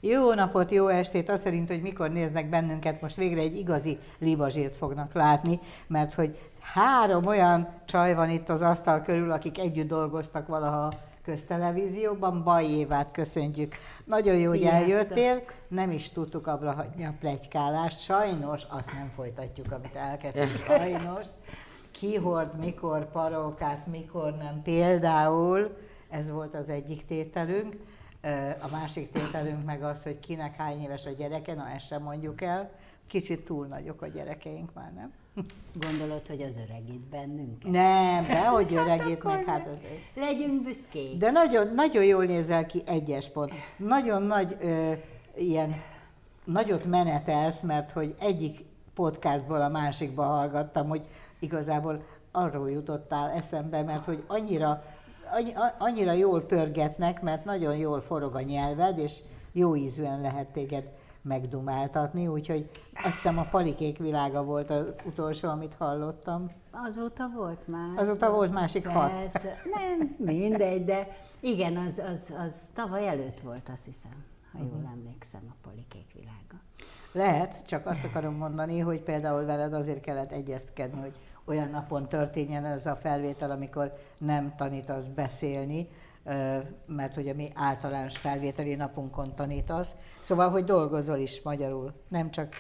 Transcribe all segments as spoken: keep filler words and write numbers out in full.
Jó napot, jó estét, azt szerint, hogy mikor néznek bennünket, most végre egy igazi libazsírt fognak látni, mert hogy három olyan csaj van itt az asztal körül, akik együtt dolgoztak valaha a köztelevízióban. Baj Évát köszöntjük. Nagyon jó, hogy eljöttél, nem is tudtuk abra hagyni a pletykálást, sajnos azt nem folytatjuk, amit elkezdtünk, sajnos. Ki hord, mikor parókát, mikor nem. Például ez volt az egyik tételünk. A másik tételünk meg az, hogy kinek hány éves a gyereke, na ezt sem mondjuk el. Kicsit túl nagyok a gyerekeink már, nem? Gondolod, hogy az öregít bennünket? Nem, dehogy öregít hát meg, hát azért. Legyünk büszkék. De nagyon, nagyon jól nézel ki, egyes pont. Nagyon nagy, ö, ilyen, nagyot menetelsz, mert hogy egyik podcastból a másikba hallgattam, hogy igazából arról jutottál eszembe, mert hogy annyira, annyira jól pörgetnek, mert nagyon jól forog a nyelved, és jó ízűen lehet téged megdumáltatni, úgyhogy azt hiszem a Palikék világa volt az utolsó, amit hallottam. Azóta volt már. Azóta volt másik hat. Persze. Nem, mindegy, de igen, az, az, az tavaly előtt volt, azt hiszem, ha jól uh-huh. emlékszem, a Palikék világa. Lehet, csak azt akarom mondani, hogy például veled azért kellett egyezkedni, hogy olyan napon történjen ez a felvétel, amikor nem tanítasz beszélni, mert hogy a mi általános felvételi napunkon tanítasz. Szóval, hogy dolgozol is magyarul, nem csak,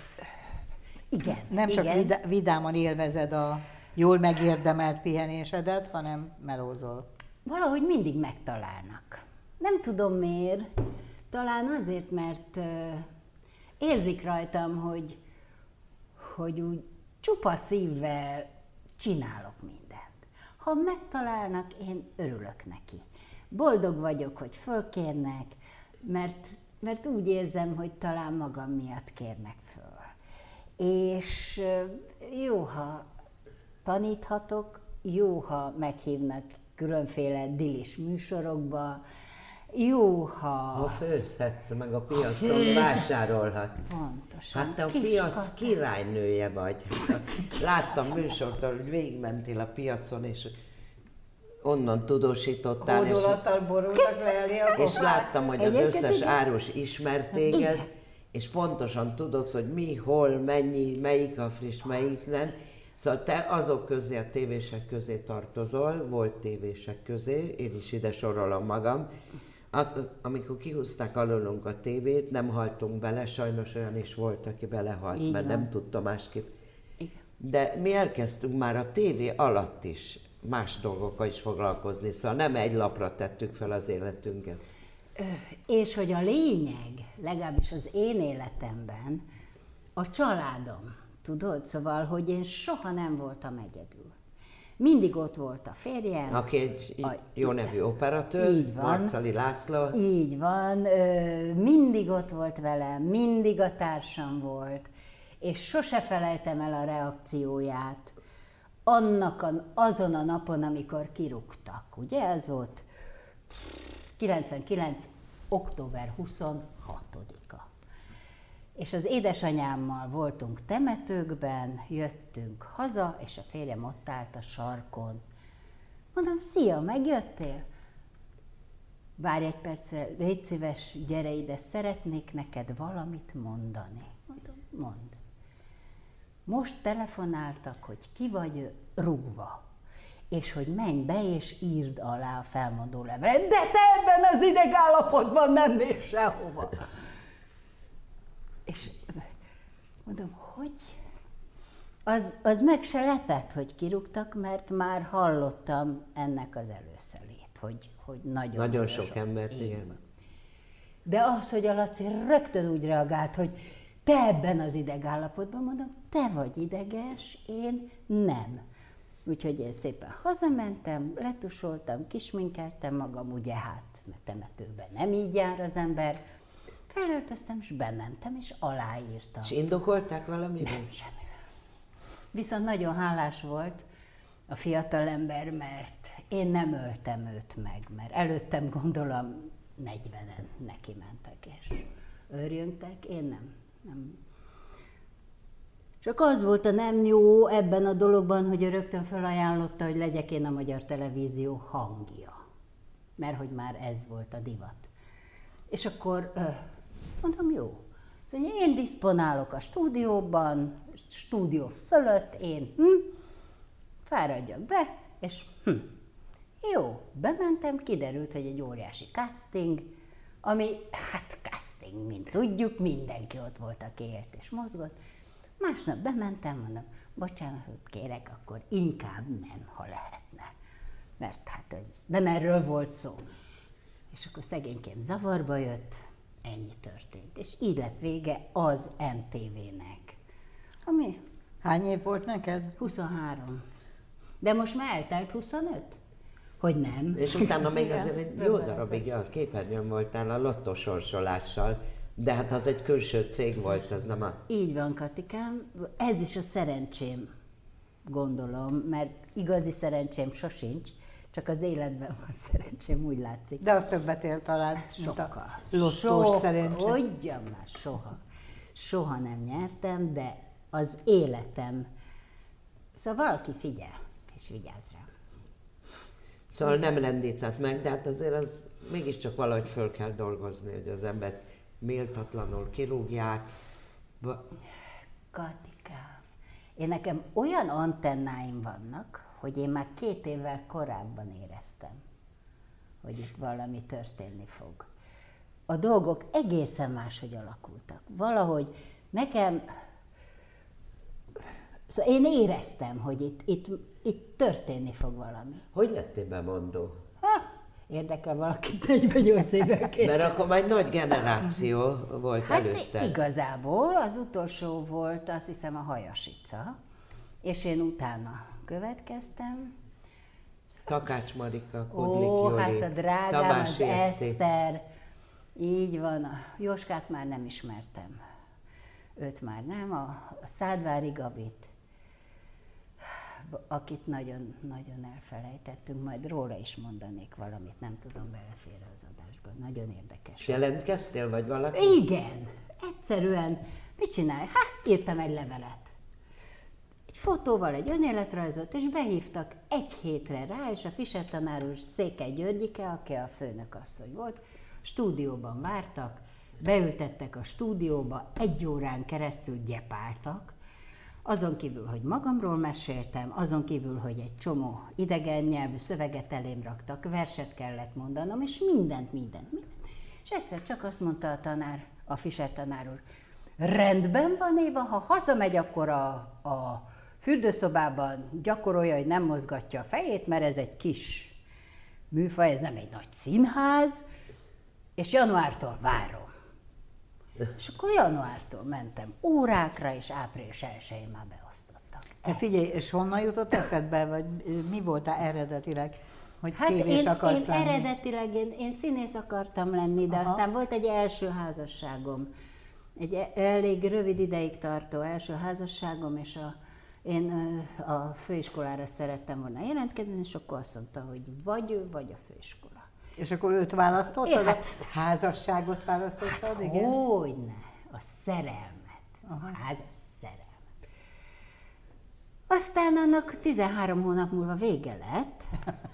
igen, nem csak igen. Vidá- vidáman élvezed a jól megérdemelt pihenésedet, hanem melózol. Valahogy mindig megtalálnak. Nem tudom miért, talán azért, mert érzik rajtam, hogy, hogy úgy csupa szívvel csinálok mindent. Ha megtalálnak, én örülök neki. Boldog vagyok, hogy fölkérnek, mert, mert úgy érzem, hogy talán magam miatt kérnek föl. És jó, ha taníthatok, jó, ha meghívnak különféle dilis műsorokba, jó, ha... Ha főzhetsz, meg a piacon főz... vásárolhatsz. Pontosan. Hát te a Kis piac kata. királynője vagy. Láttam műsort, hogy végigmentél a piacon, és onnan tudósítottál. Hódolattal borultak le elé a És láttam, hogy az összes igen. árus ismer téged, igen. És pontosan tudod, hogy mi, hol, mennyi, melyik a friss, melyik nem. Szóval te azok közé, a tévések közé tartozol, volt tévések közé, én is ide sorolom magam. Amikor kihúzták alulunk a tévét, nem haltunk bele, sajnos olyan is volt, aki belehalt, így mert van. Nem tudta másképp. Igen. De mi elkezdtünk már a tévé alatt is más dolgokkal is foglalkozni, szóval nem egy lapra tettük fel az életünket. És hogy a lényeg, legalábbis az én életemben, a családom, tudod? Szóval, hogy én soha nem voltam egyedül. Mindig ott volt a férjem. Aki egy a, jó nevű operatőr, így van, Marcali László. Így van, mindig ott volt velem, mindig a társam volt, és sose felejtem el a reakcióját annak a, azon a napon, amikor kirúgtak. Ugye ez volt kilencvenkilenc október huszonhatodika. És az édesanyámmal voltunk temetőkben, jöttünk haza, és a férjem ott állt a sarkon. Mondom, szia, megjöttél? Várj egy percre, légy szíves, gyere ide, szeretnék neked valamit mondani. Mondom, mondd. Most telefonáltak, hogy ki vagy rúgva, és hogy menj be és írd alá a felmondó levelet. De te ebben az idegállapotban nem mész sehova. És mondom, hogy? Az, az meg se lepett, hogy kirúgtak, mert már hallottam ennek az előszelét, hogy, hogy nagyon, nagyon sok, sok embert, igen. De az, hogy a Laci rögtön úgy reagált, hogy te ebben az idegállapotban, mondom, te vagy ideges, én nem. Úgyhogy én szépen hazamentem, letusoltam, kisminkeltem magam, ugye hát, mert temetőben nem így jár az ember. Felöltöztem, és bementem, és aláírtam. És indokolták valamiben? Nem, semmivel. Viszont nagyon hálás volt a fiatalember, mert én nem öltem őt meg, mert előttem gondolom negyvenen neki mentek, és őrjöngtek, én nem. nem. Csak az volt a nem jó ebben a dologban, hogy ő rögtön felajánlotta, hogy legyek én a Magyar Televízió hangja. Mert hogy már ez volt a divat. És akkor Mondom, jó. Szóval én diszponálok a stúdióban, stúdió fölött, én hm, fáradjak be, és hm, jó, bementem, kiderült, hogy egy óriási casting, ami, hát casting, mint tudjuk, mindenki ott volt, aki élt és mozgott. Másnap bementem, mondom, bocsánatot kérek, akkor inkább nem, ha lehetne. Mert hát ez nem erről volt szó. És akkor szegénykém zavarba jött, ennyi történt. És így lett vége az em té vének. Ami... Hány év volt neked? huszonhárom. De most már eltelt huszonöt? Hogy nem? És utána még azért egy jó darabig a képernyőn voltál a lottosorsolással, de hát az egy külső cég volt, ez nem a... Így van, Katikám. Ez is a szerencsém, gondolom, mert igazi szerencsém sosincs, csak az életben van szerencsém, úgy látszik. De az többet él talán, mint a Sokkal. lottós Sokkal. szerencse. Hogyan már, soha. Soha nem nyertem, de az életem... Szóval valaki figyel, és vigyáz rám. Szóval nem lendített meg, de hát azért az mégiscsak valahogy föl kell dolgozni, hogy az embert méltatlanul kirúgják. Katikám, én nekem olyan antennáim vannak, hogy én már két évvel korábban éreztem, hogy itt valami történni fog. A dolgok egészen máshogy alakultak. Valahogy nekem... Szóval én éreztem, hogy itt, itt, itt történni fog valami. Hogy lettél bemondó? Ha, érdekel valakit negyvennyolc évekén. Mert akkor már egy nagy generáció volt Hát előtte. igazából az utolsó volt, azt hiszem, a Hajasica, és én utána következtem. Takács Marika, Kudlik Ó, Joli, hát a drágám, Tamási az Eszti. Eszter. Így van, a Jóskát már nem ismertem. Őt már nem, a, a Szádvári Gabit, akit nagyon-nagyon elfelejtettünk, majd róla is mondanék valamit, nem tudom, belefér az adásba. Nagyon érdekes. Jelentkeztél, vagy valaki? Igen, egyszerűen, mit csinálj? Hát, írtam egy levelet. Egy fotóval, egy önéletrajzot, és behívtak egy hétre rá, és a Fischer tanár úr Székely Györgyike, aki a főnökasszony volt, stúdióban vártak, beültettek a stúdióba, egy órán keresztül gyepáltak, azon kívül, hogy magamról meséltem, azon kívül, hogy egy csomó idegen nyelvű szöveget elém raktak, verset kellett mondanom, és mindent, mindent, mindent. És egyszer csak azt mondta a tanár, a Fischer tanár úr, rendben van, Éva, ha hazamegy, akkor a, a fürdőszobában gyakorolja, hogy nem mozgatja a fejét, mert ez egy kis műfaj, ez nem egy nagy színház, és januártól várom. És akkor januártól mentem órákra, és április elsején már beosztottak. Te figyelj, és honnan jutott eszedbe, vagy mi voltál eredetileg, hogy Hát tévés én, akarsz én lenni? eredetileg én, én színész akartam lenni, de Aha. aztán volt egy első házasságom, egy e- elég rövid ideig tartó első házasságom, és a, én ö, a főiskolára szerettem volna jelentkezni, és akkor azt mondta, hogy vagy ő, vagy a főiskola. És akkor őt választottad? É, hát- a házasságot választottad, igen? Hogyne, a szerelmet, Aha. a házas szerelmet. Aztán annak tizenhárom hónap múlva vége lett,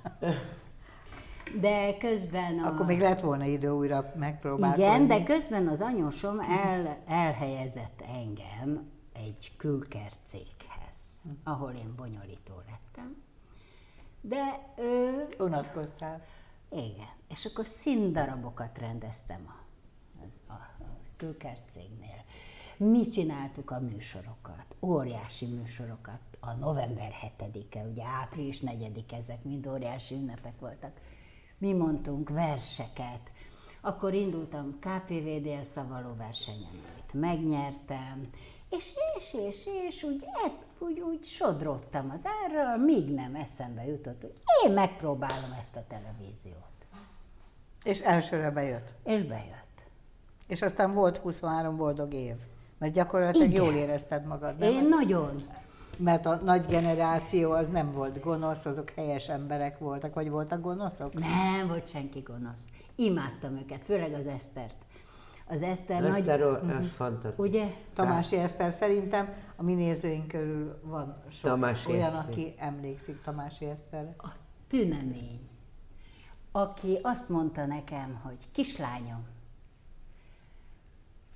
de közben a... Akkor még lett volna idő újra megpróbálkozni. Igen, de közben az anyósom el, elhelyezett engem egy külker céghez, ahol én bonyolító lettem. De ő... Unatkoztál. Igen, és akkor színdarabokat rendeztem a, a, a külker cégnél. Mi csináltuk a műsorokat, óriási műsorokat, a november hetedike, ugye április negyedike, ezek mind óriási ünnepek voltak. Mi mondtunk verseket, akkor indultam ká pé vé dé el szavaló versenyen, amit megnyertem, és, és, és, és úgy, úgy, úgy sodródtam az árral, míg nem eszembe jutott, hogy én megpróbálom ezt a televíziót. És elsőre bejött. És bejött. És aztán volt huszonhárom boldog év. Mert gyakorlatilag Igen. jól érezted magad, nem? Én nagyon. Mert a nagy generáció az nem volt gonosz, azok helyes emberek voltak, vagy voltak gonoszok? Nem volt senki gonosz. Imádtam őket, főleg az Esztert. Az Eszter nagy... Eszter, uh-huh. fantasztikus. Ugye? Tamási Eszter szerintem a mi nézőink körül van sok Tamási olyan, Eszter. aki emlékszik Tamási Eszterre. A tünemény, aki azt mondta nekem, hogy kislányom,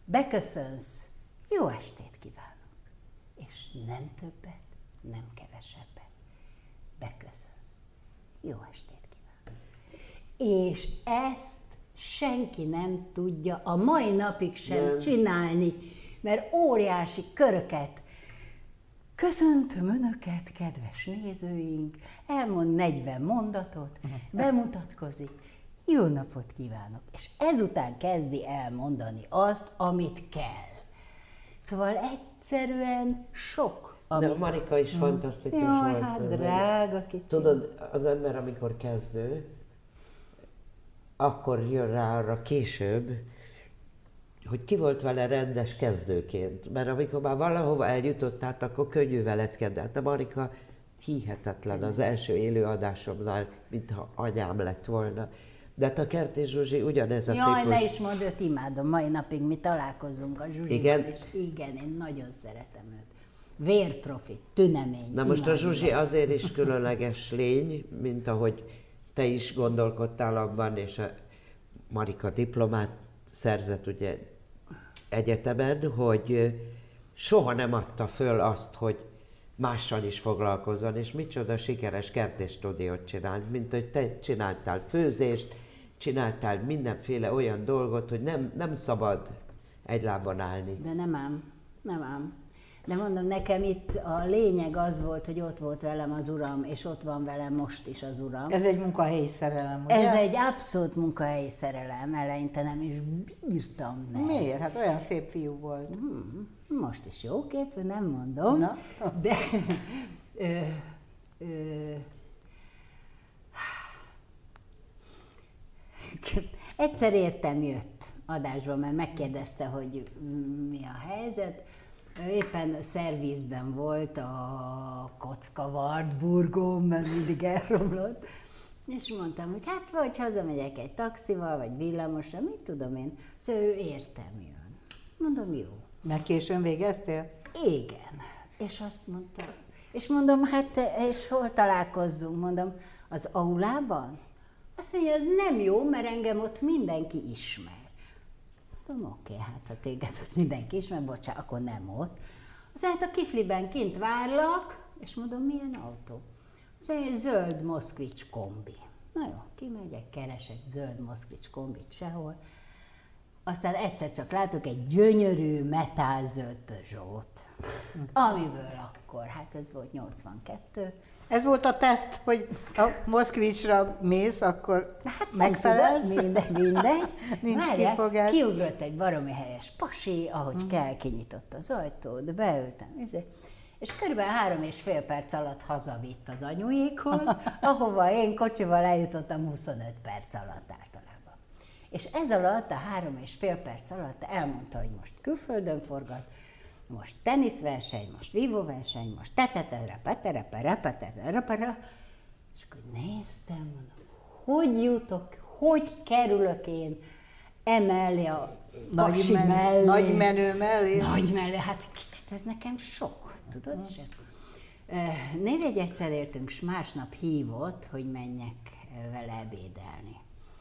beköszönsz, jó estét kívánok. És nem többet, nem kevesebbet. Beköszönsz, jó estét kívánok. És ezt senki nem tudja a mai napig sem nem. csinálni, mert óriási köröket. Köszöntöm Önöket, kedves nézőink, elmond negyven mondatot, bemutatkozik, jó napot kívánok, és ezután kezdi elmondani azt, amit kell. Szóval egyszerűen sok. Amit... De a Marika is fantasztikus Jaj, volt. hát drága kicsi. Tudod, az ember, amikor kezdő, akkor jön rá arra később, hogy ki volt vele rendes kezdőként. Mert amikor már valahova eljutottál, akkor könnyű veled kedvelt. De Marika hihetetlen az első élőadásomnál, mintha anyám lett volna. De hát a Kertész Zsuzsi ugyanez a Jaj, típus. ne is mondd, őt imádom, mai napig mi találkozunk a Zsuzsival. Igen? És igen, én nagyon szeretem őt. Vérprofi, tünemény. Na most imádom. a Zsuzsi azért is különleges lény, mint ahogy te is gondolkodtál abban, és a Marika diplomát szerzett ugye egyetemen, hogy soha nem adta föl azt, hogy mással is foglalkozzon, és micsoda sikeres kertészstúdiót csinált, mint hogy te csináltál főzést, csináltál mindenféle olyan dolgot, hogy nem, nem szabad egy lábon állni. De nem ám, nem ám. De mondom, nekem itt a lényeg az volt, hogy ott volt velem az Uram, és ott van velem most is az Uram. Ez egy munkahelyi szerelem, ugye? Ez egy abszolút munkahelyi szerelem, eleinte nem is bírtam meg. Miért? Hát olyan szép fiú volt. Hmm, most is jó képű, nem mondom. Na? De ö, ö, egyszer értem jött adásba, mert megkérdezte, hogy mi a helyzet. Éppen a szervizben volt a kocka Wartburgom, mert mindig elromlott. És mondtam, hogy hát vagy hazamegyek egy taxival, vagy villamosra, mit tudom én. Szóval ő értem jön. Mondom, jó. Mert későn végeztél? Igen. És azt mondta, és mondom, hát és hol találkozzunk? Mondom, az aulában? Azt mondja, ez nem jó, mert engem ott mindenki ismer. Mondom, oké, okay, hát ha téged ott mindenki ismer, bocsánat, akkor nem ott. Az hát a kifliben kint várlak, és mondom, milyen autó? Az egy zöld Moszkvics kombi. Na jó, kimegyek, keresek zöld Moszkvics kombit sehol. Aztán egyszer csak látok egy gyönyörű metálzöld Peugeot, amiből akkor, hát ez volt nyolcvankettő. Ez volt a teszt, hogy a Moszkvicsra mész, akkor hát megfelelsz? Tudom, minden, minden. Nincs Várjál, kifogás. Kiugrott egy baromi helyes pasi, ahogy mm. kell, kinyitott az ajtót, beültem, és körülbelül három és fél perc alatt hazavitt az anyujékhoz, ahova én kocsival eljutottam huszonöt perc alatt általában. És ez alatt, a három és fél perc alatt elmondta, hogy most külföldön forgat, most teniszverseny, most vívóverseny, most tetetere, petere, pere, petere, pere, és akkor néztem, mondom, hogy jutok, hogy kerülök én emellé a nagy men- mellé. Nagy menő mellé? Nagy mellé, hát kicsit ez nekem sok, tudod? És névjegyet cseréltünk, s másnap hívott, hogy menjek vele ebédelni.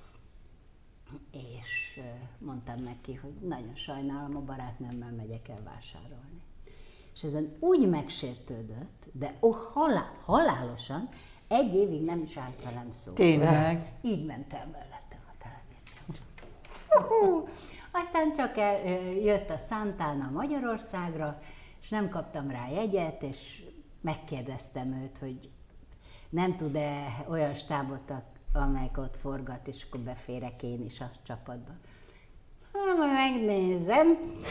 És mondtam neki, hogy nagyon sajnálom, a barátnőmmel megyek el vásárolni. És ezen úgy megsértődött, de oh, halál, halálosan, egy évig nem is állt velem szó. Tényleg? Így mentem mellettem a televízióra. Aztán csak el, jött a Santana Magyarországra, és nem kaptam rá jegyet, és megkérdeztem őt, hogy nem tud-e olyan stábot, amelyik ott forgat, és akkor beférek én is a csapatba. Ha, majd megnézem.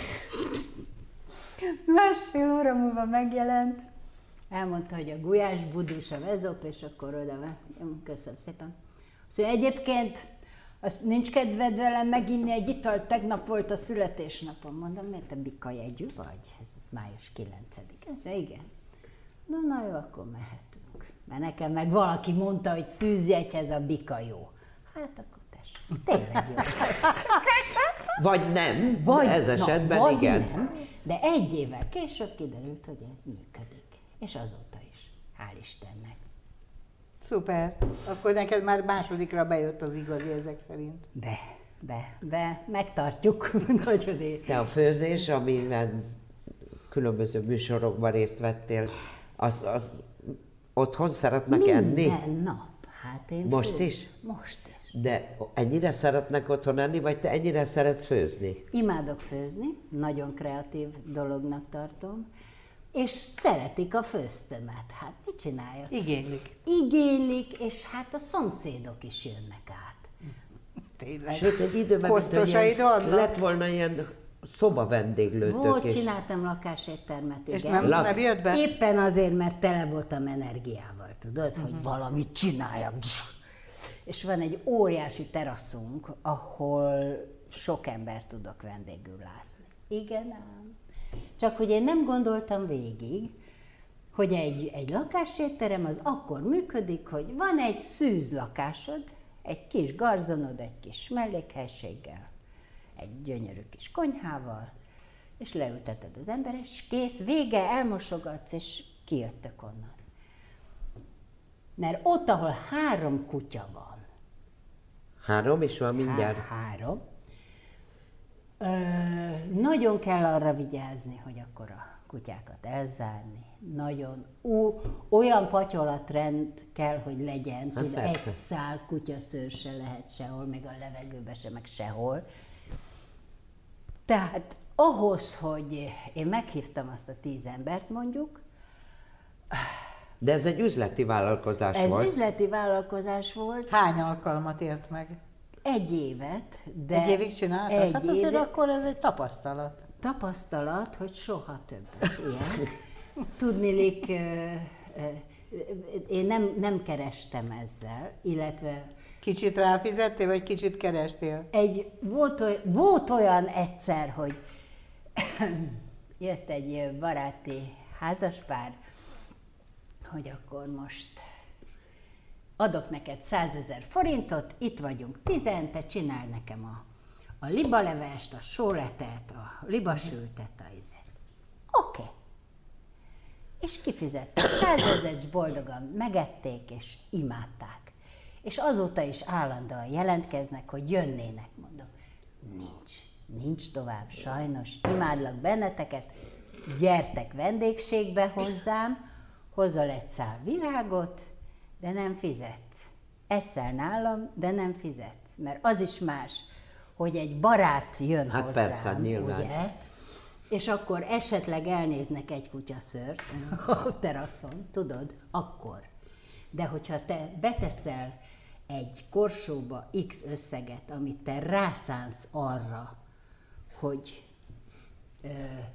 Másfél óra múlva megjelent. Elmondta, hogy a Gulyás Budus a vezop, és akkor oda vettem. Köszönöm szépen. Szóval egyébként azt nincs kedved velem meginni egy italt, tegnap volt a születésnapom. Mondom, miért te bika jegyű vagy? Ez május kilencedike. Ez igen. Na, na jó, akkor mehetünk. Mert nekem meg valaki mondta, hogy szűzjegyhez a bika jó. Hát akkor tessék, tényleg jó. Vagy nem, vagy, ez esetben na, vagy igen. Nem, de egy évvel később kiderült, hogy ez működik. És azóta is. Hál' Istennek. Szuper. Akkor neked már másodikra bejött az igazi ezek szerint. Be, be, be, megtartjuk. Nagyon ér. De a főzés, amiben különböző műsorokban részt vettél, az, az otthon szeretnek Minden enni? Minden nap. Hát én Most fő... is? Most is. De ennyire szeretnek otthon enni, vagy te ennyire szeretsz főzni? Imádok főzni, nagyon kreatív dolognak tartom, és szeretik a főztömet. Hát mit csináljak? Igénylik. Igénylik, és hát a szomszédok is jönnek át. Tényleg. Sőt, egy időben Kosztosaid ilyen, vannak? lett volna ilyen szoba vendéglőtök. Volt, és... csináltam lakáséttermet, És igen. nem, Lak- nem jött be? Éppen azért, mert tele voltam energiával, tudod, uh-huh. hogy valamit csináljak. És van egy óriási teraszunk, ahol sok embert tudok vendégül látni. Igen ám. Csak hogy én nem gondoltam végig, hogy egy, egy lakásétterem az akkor működik, hogy van egy szűz lakásod, egy kis garzonod, egy kis mellékhelységgel, egy gyönyörű kis konyhával, és leülteted az ember, és kész, vége, elmosogatsz, és kijöttök onnan. Mert ott, ahol három kutya van, Három is van mindjárt? Há- három, ö, nagyon kell arra vigyázni, hogy akkor a kutyákat elzárni. Nagyon ú, olyan patyolatrend kell, hogy legyen, Hát tud, persze. egy szál kutyaszőr se lehet sehol, még a levegőbe se, meg sehol. Tehát ahhoz, hogy én meghívtam azt a tíz embert mondjuk, De ez egy üzleti vállalkozás ez volt. üzleti vállalkozás volt, Hány alkalmat ért meg? egy évet, de Egy évig csináltad? egy Hát azért éve- akkor ez egy tapasztalat. tapasztalat, hogy soha többet ilyen. Tudniillik, ö, ö, én nem, nem kerestem ezzel, illetve Kicsit ráfizettél, vagy kicsit kerestél? egy, volt, oly, volt olyan egyszer, hogy jött egy baráti házaspár, hogy akkor most adok neked százezer forintot, itt vagyunk tizen, te csinál nekem a, a libalevest, a sóletet, a libasültet, a izet. Oké. Okay. És kifizettek. Százezret, és boldogan megették, és imádták. És azóta is állandóan jelentkeznek, hogy jönnének, mondom. Nincs, nincs tovább, sajnos, imádlak benneteket, gyertek vendégségbe hozzám, hozol egy szál virágot, de nem fizetsz. Eszel nálam, de nem fizetsz. Mert az is más, hogy egy barát jön Hát hozzám, persze, nyilván. ugye? És akkor esetleg elnéznek egy kutyaszört a teraszon, tudod, akkor. De hogyha te beteszel egy korsóba X összeget, amit te rászánsz arra, hogy ö,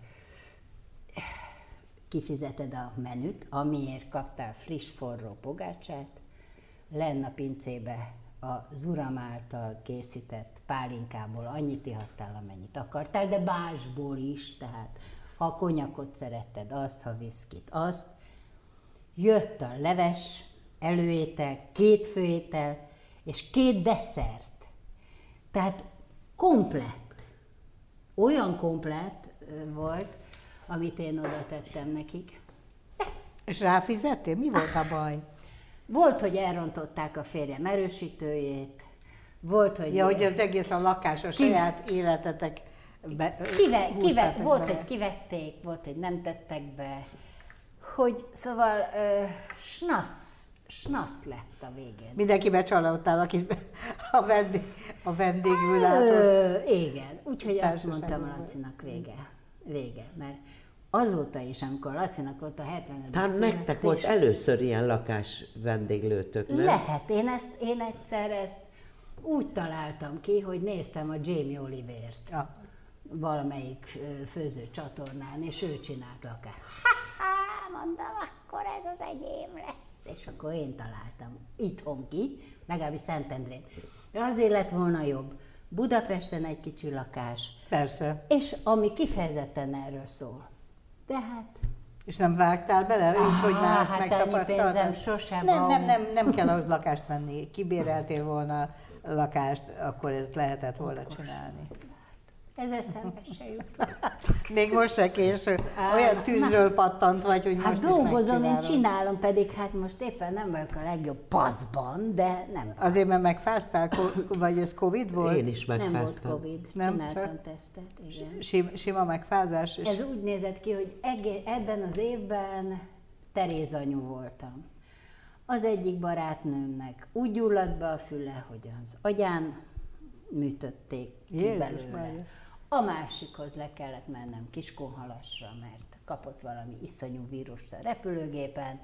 kifizeted a menüt, amiért kaptál friss, forró pogácsát, lenn a pincébe az uram által készített pálinkából annyit ihattál, amennyit akartál, de básból is, tehát ha a konyakot szeretted, azt, ha viszkit, azt. Jött a leves, előétel, két főétel, és két desszert. Tehát komplett. Olyan komplett volt, amit én oda tettem nekik. És ráfizettél? Mi volt a baj? Volt, hogy elrontották a férjem erősítőjét, volt, hogy... Ja, hogy az egész a lakás, a saját életetek be, Kive, kive, húztátok volt, bele. hogy kivették, volt, hogy nem tettek be, hogy szóval ö, snasz, snasz lett a végén. Mindenki becsalódtál, akit a, vendég, a vendégül látott. Ö, igen, úgyhogy azt Társaságban mondtam a volt. Lacinak vége, vége, mert azóta is, amikor Lacinak volt a hetvenedik Talán nektek volt először ilyen lakás vendéglőtök, nem? Lehet, én, ezt, én egyszer ezt úgy találtam ki, hogy néztem a Jamie Olivert. Ja. Valamelyik ö, főzőcsatornán, és ő csinált lakást. Ha-ha, mondom, akkor ez az enyém lesz. És akkor én találtam itthon ki, legalábbis Szentendrén. De azért lett volna jobb. Budapesten egy kicsi lakás, Persze. és ami kifejezetten erről szól. Tehát És nem vágtál bele, úgy, hogy már ezt hát annyi megtapasztaltad? pénzem sosem nem, nem, van. nem, nem kell ahhoz lakást venni. Kibéreltél volna lakást, akkor ezt lehetett volna csinálni. Ez eszembe se jutott. Még most se késő. Olyan tűzről pattant vagy, hogy Hát most dolgozom, is én csinálom, pedig hát most éppen nem vagyok a legjobb paszban, de nem. Azért, mert megfáztál, vagy ez Covid volt? Én is megfáztam. Nem volt Covid, Nem, csináltam csak tesztet, igen. Sima, sima megfázás? És Ez úgy nézett ki, hogy egé- ebben az évben Teréz anyu voltam. Az egyik barátnőmnek úgy gyulladt be a füle, hogy az agyán műtötték ki Jézus belőle. Mária. A másikhoz le kellett mennem Kiskunhalasra, mert kapott valami iszonyú vírust a repülőgépen,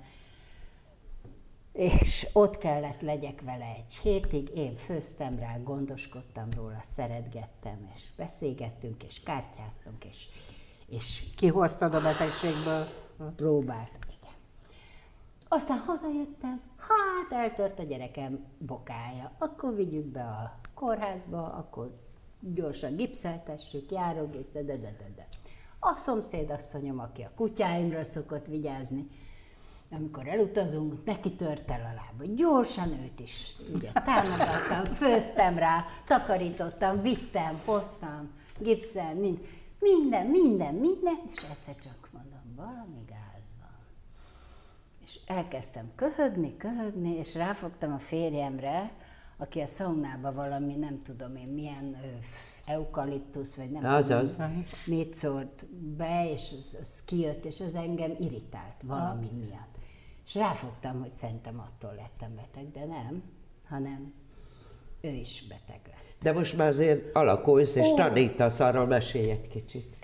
és ott kellett legyek vele egy hétig, én főztem rá, gondoskodtam róla, szeretgettem, és beszélgettünk, és kártyáztunk, és, és kihoztad a betegségből? próbált. Igen. Aztán hazajöttem, hát eltört a gyerekem bokája, akkor vigyük be a kórházba, akkor gyorsan gipszeltessük, járok, és de, de, de, de, de. A szomszédasszonyom, aki a kutyáimra szokott vigyázni, amikor elutazunk, neki tört el a lába. Gyorsan őt is ugye, támogattam, főztem rá, takarítottam, vittem, hoztam, gipszel, mind, minden, minden, minden, és egyszer csak mondom, valami gáz van. És elkezdtem köhögni, köhögni, és ráfogtam a férjemre, aki a szaunába valami, nem tudom én milyen ö, eukaliptusz, vagy nem Azaz. tudom, mit szólt be, és az, az kijött, és az engem irritált valami ha. miatt. És ráfogtam, hogy szerintem attól lettem beteg, de nem, hanem ő is beteg lett. De most már azért alakulsz, és Ó. tanítasz, arról mesélj egy kicsit.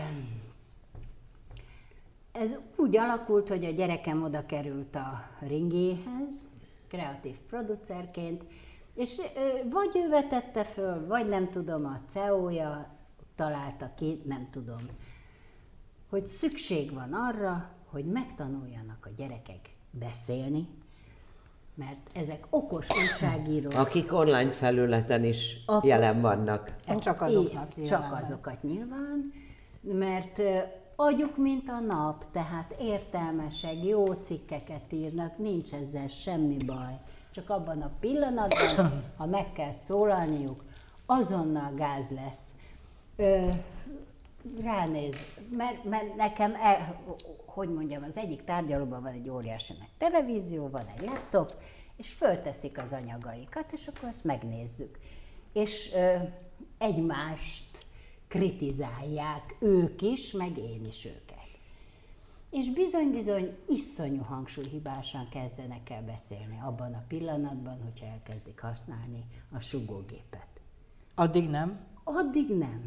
Ez úgy alakult, hogy a gyerekem oda került a ringéhez, kreatív producerként, és vagy ő vetette föl, vagy nem tudom, a cé e o-ja találta ki, nem tudom, hogy szükség van arra, hogy megtanuljanak a gyerekek beszélni, mert ezek okos újságírók. Akik online felületen is Akkor- jelen vannak. Hát csak azoknak Igen, nyilván. Csak azokat nyilván, mert ö, agyuk, mint a nap, tehát értelmesek, jó cikkeket írnak, nincs ezzel semmi baj. Csak abban a pillanatban, ha meg kell szólalniuk, azonnal gáz lesz. Ö, ránéz, mert, mert nekem, el, hogy mondjam, az egyik tárgyalóban van egy óriási nagy televízió, van egy laptop, és fölteszik az anyagaikat, és akkor azt megnézzük. És ö, egymást kritizálják ők is, meg én is őket. És bizony-bizony iszonyú hangsúlyhibásan kezdenek el beszélni abban a pillanatban, hogyha elkezdik használni a sugógépet. Addig nem? Addig nem.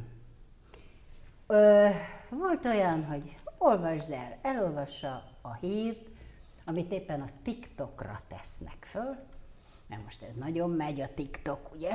Ö, volt olyan, hogy olvasd el, elolvassa a hírt, amit éppen a TikTokra tesznek föl, mert most ez nagyon megy a TikTok, ugye?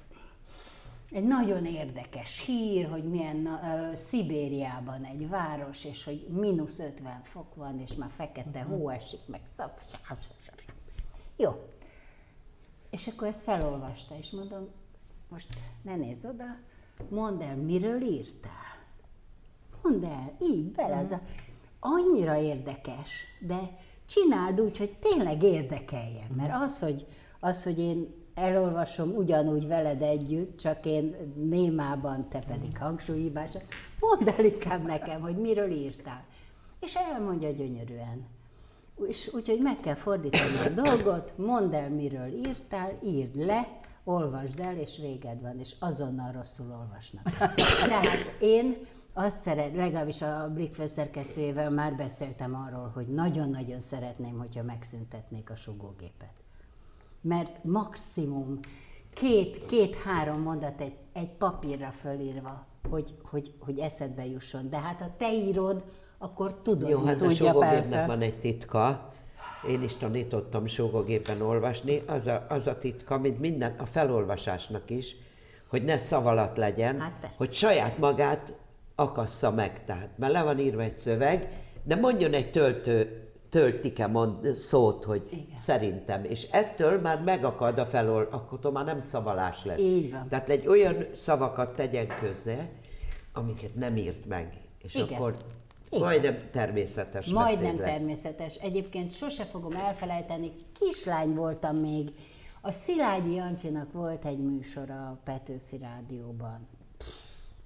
Egy nagyon érdekes hír, hogy milyen uh, Szibériában egy város, és hogy mínusz ötven fok van, és már fekete hó esik, meg szap, szap, szap, szap, szap. Jó. És akkor ezt felolvasta, és mondom, most ne nézz oda, mondd el, miről írtál. Mondd el, így bele, az a, annyira érdekes, de csináld úgy, hogy tényleg érdekeljen, mert az, hogy, az, hogy én elolvasom ugyanúgy veled együtt, csak én némában, te pedig hangsúlyhibásan, mondd el inkább nekem, hogy miről írtál. És elmondja gyönyörűen. És úgyhogy meg kell fordítani a dolgot, mondd el, miről írtál, írd le, olvasd el, és véged van, és azonnal rosszul olvasnak. Tehát én azt szeret, legalábbis a Blik főszerkesztőjével már beszéltem arról, hogy nagyon-nagyon szeretném, hogyha megszüntetnék a sugógépet. Mert maximum két, két-három mondat egy, egy papírra fölírva, hogy, hogy, hogy eszedbe jusson. De hát ha te írod, akkor tudod, Jó, hogy hát a tudja, sugógépnek persze. van egy titka. Én is tanítottam sugógépen olvasni. Az a, az a titka, mint minden, a felolvasásnak is, hogy ne szavalat legyen, Hát persze. hogy saját magát akassza meg. Tehát, mert le van írva egy szöveg, de mondjon egy töltő, töltike mond, szót, hogy Igen. szerintem. És ettől már megakad a felol, akkor már nem szavalás lesz. Így van. Tehát egy olyan szavakat tegyen közzé, amiket nem írt meg. És Igen. akkor Igen. majdnem természetes Majdnem beszéd lesz. természetes. Egyébként sose fogom elfelejteni, kislány voltam még. A Szilágyi Jancsinak volt egy műsora a Petőfi Rádióban.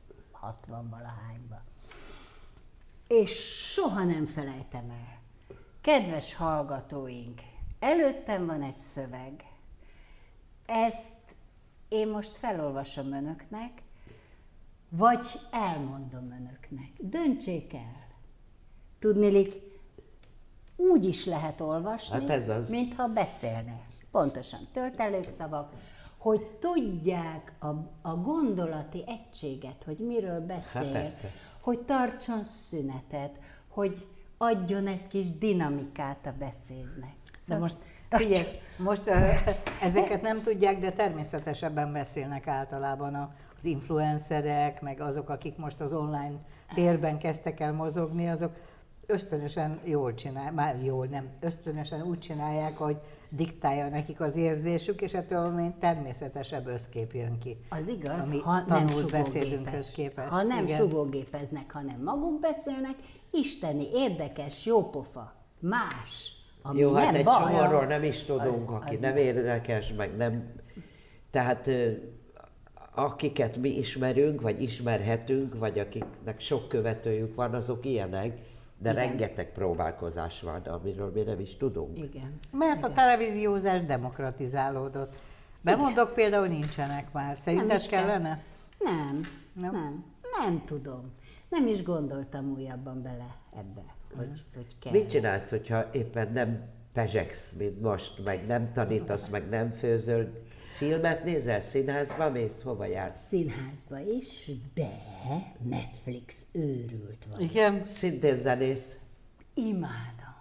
hatvan-valahányba. És soha nem felejtem el. Kedves hallgatóink, előttem van egy szöveg. Ezt én most felolvasom önöknek, vagy elmondom önöknek. Döntsék el. Tudniillik, úgy is lehet olvasni, Hát ez az. mintha beszélne. Pontosan, töltelőkszavak, hogy tudják a, a gondolati egységet, hogy miről beszél, persze. hogy tartson szünetet, hogy adjon egy kis dinamikát a beszédnek. De most figyelj, most uh, ezeket nem tudják, de természetesebben beszélnek általában az influencerek, meg azok, akik most az online térben kezdtek el mozogni, azok ösztönösen jól csinálják, már jól nem, ösztönösen úgy csinálják, hogy diktálja nekik az érzésük, és ettől valami természetesebb összkép jön ki. Az igaz, ami ha nem tanult beszédünkhöz sugógépes. képest. Ha nem Igen. sugógépeznek, hanem maguk beszélnek, isteni, érdekes, jópofa, más, ami Jó, hát nem egy baj. csomóról nem is tudunk, az- aki az- nem érdekes, meg nem... Tehát ö, akiket mi ismerünk, vagy ismerhetünk, vagy akiknek sok követőjük van, azok ilyenek, de Igen. rengeteg próbálkozás van, amiről mi nem is tudunk. Igen. Mert a televíziózás demokratizálódott. Bemondok például nincsenek már. Szerinted is kell. kellene? Nem, Nem? nem, nem, nem tudom. Nem is gondoltam újabban bele ebbe, hogy, hogy kell. Mit csinálsz, hogyha éppen nem pezsegsz, mint most, meg nem tanítasz, meg nem főzöl? Filmet nézel? Színházba mész? Hova jársz? Színházba is, de Netflix őrült van. Igen. Szintén zenész? Imádom.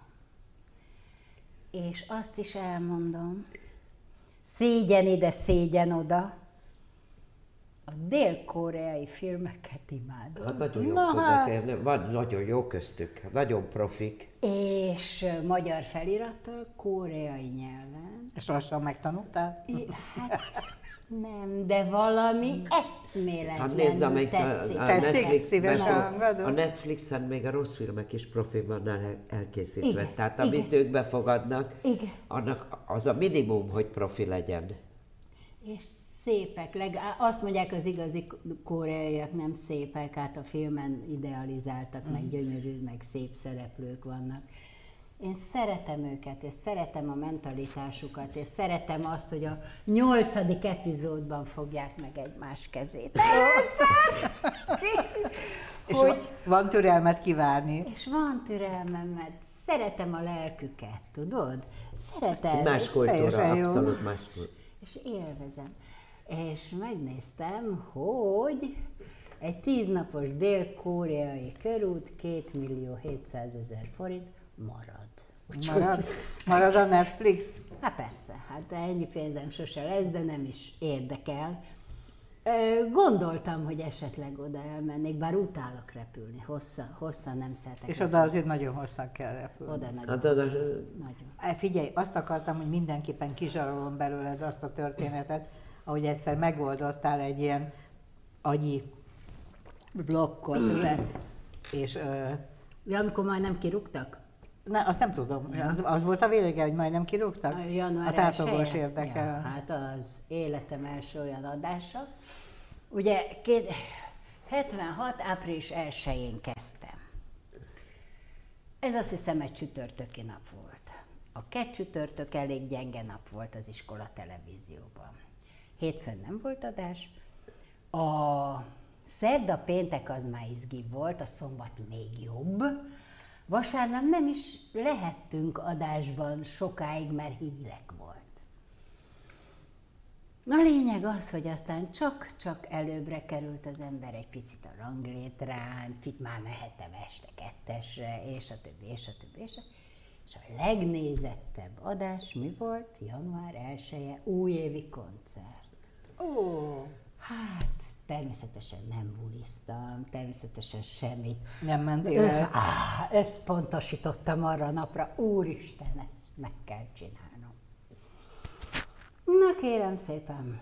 És azt is elmondom, szégyen ide, szégyen oda, a dél-koreai filmeket imádom. Hát nagyon jó Na fognak hát. érni. Van nagyon jó köztük, nagyon profik. És magyar felirattal, koreai nyelven. És lassan megtanultál? I- Hát nem, de valami eszméletlenül Hát nézd, amelyik tetszik. a, a, Tetszik? Netflix, Szívesen a, hallgatom. a Netflixen még a rossz filmek is profi van el, elkészítve. Igen, Tehát amit igen. ők befogadnak, Igen. annak az a minimum, hogy profi legyen. És szépek, leg, azt mondják, az igazi koreaiak nem szépek, hát a filmen idealizáltak, meg gyönyörű, meg szép szereplők vannak. Én szeretem őket, és szeretem a mentalitásukat, és szeretem azt, hogy a nyolcadik epizódban fogják meg egymás kezét. És hogy, va- van türelmet kivárni. és van türelmem, mert szeretem a lelküket, tudod? Szeretem. Más és- kultúra, teljesen jó. abszolút más kultúra. és élvezem. És megnéztem, hogy egy tíznapos dél-koreai körút két millió hétszázezer forint marad. Úgyhogy- Marad, marad a Netflix. Hát persze, hát ennyi pénzem sose lesz, de nem is érdekel. Ö, Gondoltam, hogy esetleg oda elmennék, bár utálok repülni, hosszan, hosszan nem szeretek. És oda azért nagyon hosszan kell repülni. Oda nagyon Hát oda- hosszan, nagyon. E, Figyelj, azt akartam, hogy mindenképpen kizsarolom belőled azt a történetet, ahogy egyszer megoldottál egy ilyen agyi blokkot, le, és ö, Ja, amikor majdnem kirúgtak? ne, azt nem tudom, az, az volt a vége, hogy majdnem kirúgtak? A január A tátogos elsője? érdekel. Ja, hát az életem első olyan adása. Ugye két, hetvenhat április elsején kezdtem. Ez azt hiszem egy csütörtöki nap volt. A két csütörtök elég gyenge nap volt az iskola televízióban. Hétfőn nem volt adás. A szerda, péntek az már izgi volt, a szombat még jobb. Vasárnap nem is lehettünk adásban sokáig, mert hírek volt. A lényeg az, hogy aztán csak-csak előbbre került az ember egy picit a ranglétrán, picit már mehettem este kettesre, és a többi, és a többi, és a És a legnézettebb adás mi volt? január elseje, újévi koncert. Ó, Hát természetesen nem buliztam, természetesen semmit. nem mentél Össz, el. áh, összpontosítottam arra a napra, úristen, ezt meg kell csinálnom. Na kérem szépen.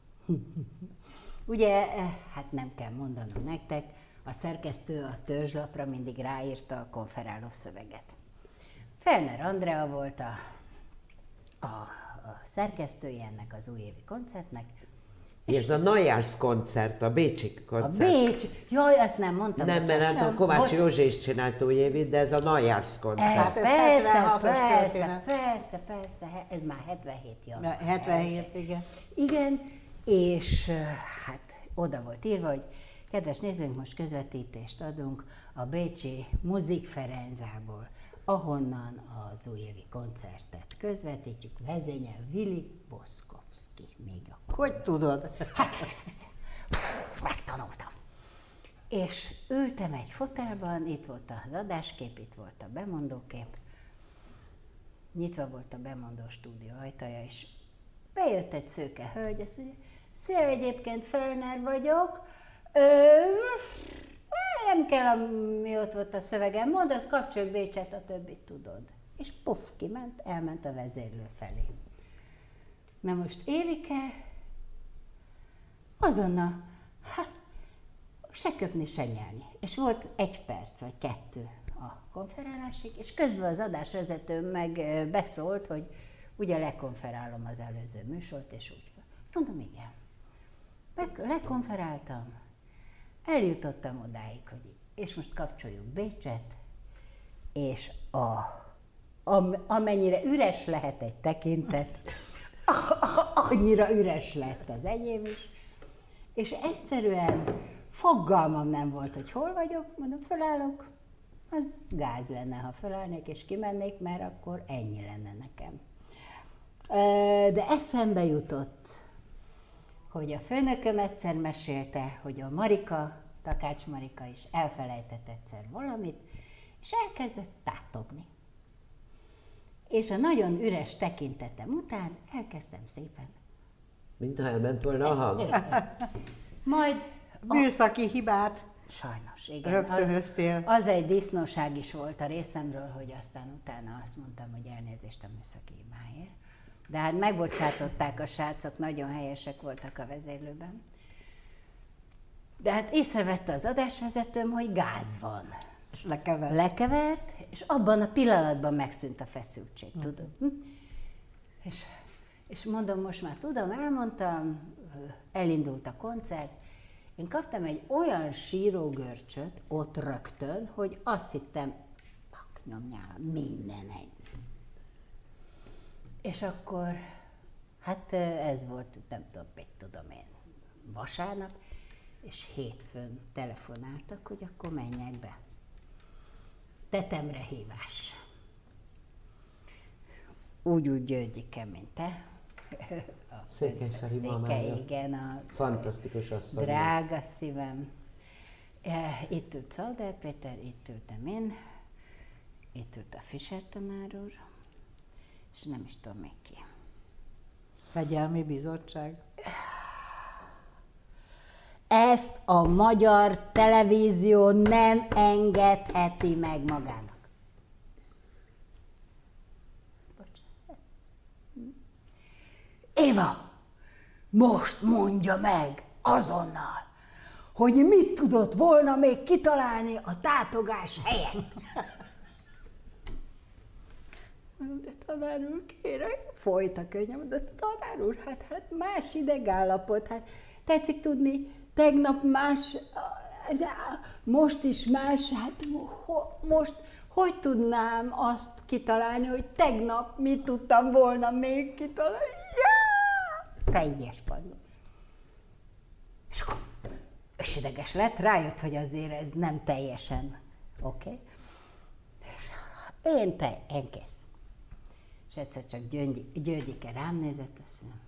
Ugye, eh, hát nem kell mondanom nektek, a szerkesztő a törzslapra mindig ráírta a konferáló szöveget. Felner Andrea volt a, a, a szerkesztője ennek az újévi koncertnek, Ez a Najársz koncert, a bécsi A koncert. Bécs, jaj, azt nem mondtam. Nem, mert hát a Kovács Józsi is csinált újévit, de ez a Najársz koncert. Ez Hát ez persze, hetvenhatos persze, történet. persze, persze, he- ez már hetvenhét január. hetvenhét, igen. Igen, és eh, hát oda volt írva, hogy kedves nézőink, most közvetítést adunk a bécsi Muzik Ferenczából, ahonnan az újévi koncertet közvetítjük, vezényel Vili Boszkovszki. Még akkor. Hogy tudod? Hát, megtanultam. És ültem egy fotelban, itt volt az adáskép, itt volt a bemondókép, nyitva volt a bemondó stúdió ajtaja, és bejött egy szőke hölgy, azt mondja, szia, egyébként Fellner vagyok, Ö, nem kell, ami ott volt a szövegem, mondd, az kapcsoljuk Bécset, a többit tudod. És puff, kiment, elment a vezérlő felé. Na most Évike azonnal, hát, se köpni, se nyelni. És volt egy perc, vagy kettő a konferálásig, és közben az adásvezető meg beszólt, hogy ugye lekonferálom az előző műsort, és úgy fel. Mondom, igen. Meg lekonferáltam, eljutottam odáig, hogy és most kapcsoljuk Bécset, és a, am, amennyire üres lehet egy tekintet, annyira üres lett az enyém is, és egyszerűen fogalmam nem volt, hogy hol vagyok, mondom, fölállok, az gáz lenne, ha fölállnék és kimennék, mert akkor ennyi lenne nekem. De eszembe jutott, hogy a főnököm egyszer mesélte, hogy a Marika, Takács Marika is elfelejtett egyszer valamit, és elkezdett tátogni. És a nagyon üres tekintetem után elkezdtem szépen. Mintha elment volna a hang. Majd Műszaki hibát sajnos, igen. rögtönöztél. Az, az egy disznóság is volt a részemről, hogy aztán utána azt mondtam, hogy elnézést a műszaki hibáért. De hát megbocsátották a srácok, nagyon helyesek voltak a vezérlőben. De hát észrevette az adásvezetőm, hogy gáz van. És lekevert. Lekevert, és abban a pillanatban megszűnt a feszültség, uh-huh. tudod? Hm? És, és mondom, most már tudom, elmondtam, elindult a koncert, én kaptam egy olyan sírógörcsöt ott rögtön, hogy azt hittem, nyomnyálam, minden egy. És akkor, hát ez volt, nem tudom, mit tudom én, vasárnap, és hétfőn telefonáltak, hogy akkor menjek be. Tetemre hívás. Úgy úgy Györgyike, mint te. Székelyfeli mamája. Igen, a Fantasztikus asszony. drága szívem. Itt ült Szalder Péter, itt ültem én, itt ült a Fischer tanár úr, és nem is tudom még ki. Fegyelmi bizottság. Ezt a magyar televízió nem engedheti meg magának. Bocsánat. Éva, most mondja meg azonnal, hogy mit tudott volna még kitalálni a tátogás helyett. De tanár úr, kérem, folyt a könnyem, de tanár úr, hát, hát más idegállapot, hát tetszik tudni, tegnap más, most is más, hát most hogy tudnám azt kitalálni, hogy tegnap mit tudtam volna még kitalálni? Ja! Teljes padló. És akkor ösideges lett, rájött, hogy azért ez nem teljesen oké. Okay. Én te, én kész. És egyszer csak Gyöngy, Györgyike rám nézett, azt mondja,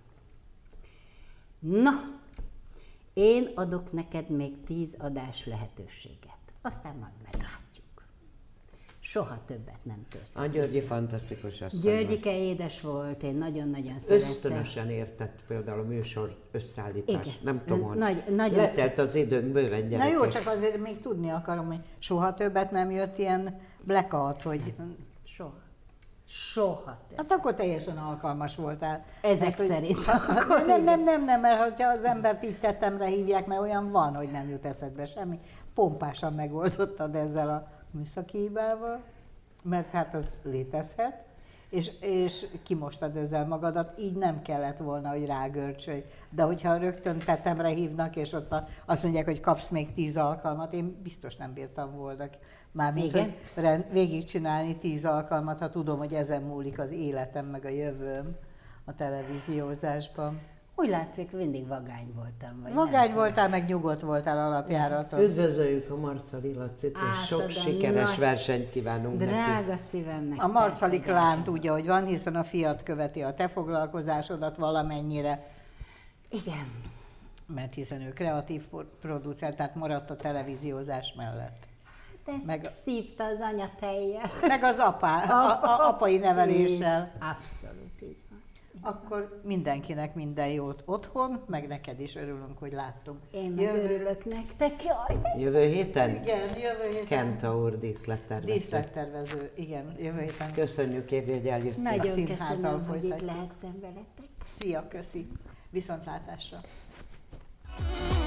na, én adok neked még tíz adás lehetőséget. Aztán majd meglátjuk. Soha többet nem történt. A Györgyi fantasztikus asszony. Györgyike édes volt, én nagyon-nagyon szerettem. Ösztönösen értett például a műsor összeállítás. Igen. Nem tudom, hogy Nagy, nagyon letelt az időnk bőven, Na gyerekek. jó, csak azért még tudni akarom, hogy soha többet nem jött ilyen blackout, hogy... Soha. Soha többet. Hát akkor teljesen alkalmas voltál. Ezek mert, hogy- szerint Nem, akkor nem, nem, nem, nem, mert hogyha az embert így tetemre hívják, mert olyan van, hogy nem jut eszedbe semmi. Pompásan megoldottad ezzel a műszaki hibával, mert hát az létezhet. és, és kimostad ezzel magadat, így nem kellett volna, hogy rágörcsölj. De hogyha rögtön tetemre hívnak, és ott a, azt mondják, hogy kapsz még tíz alkalmat, én biztos nem bírtam volna. Mármint, hogy végigcsinálni tíz alkalmat, ha tudom, hogy ezen múlik az életem, meg a jövőm a televíziózásban. Úgy látszik, mindig vagány voltam. Vagy vagány nem, voltál, meg nyugodt voltál alapjáraton. Üdvözöljük a Marcali Lacit, és sok sikeres versenyt kívánunk neki. Drága szívemnek. A Marcali klánt úgy, ahogy van, hiszen a fiat követi a te foglalkozásodat valamennyire. Igen. Mert hiszen ő kreatív producer, tehát maradt a televíziózás mellett. Hát ezt meg szívta az anyatejjel. Meg az apá, a, a, apai neveléssel. Abszolút, így van. Akkor mindenkinek minden jót otthon, meg neked is örülünk, hogy láttunk. Én meg jövő... örülök nektek, jaj! Jövő héten? Igen, jövő héten. Kentaur díszlettervező. Díszlettervező, igen, jövő héten. Köszönjük, Évi, hogy eljöttél. Nagyon köszönöm, hogy itt lehettem veletek. Szia, köszi. Viszontlátásra.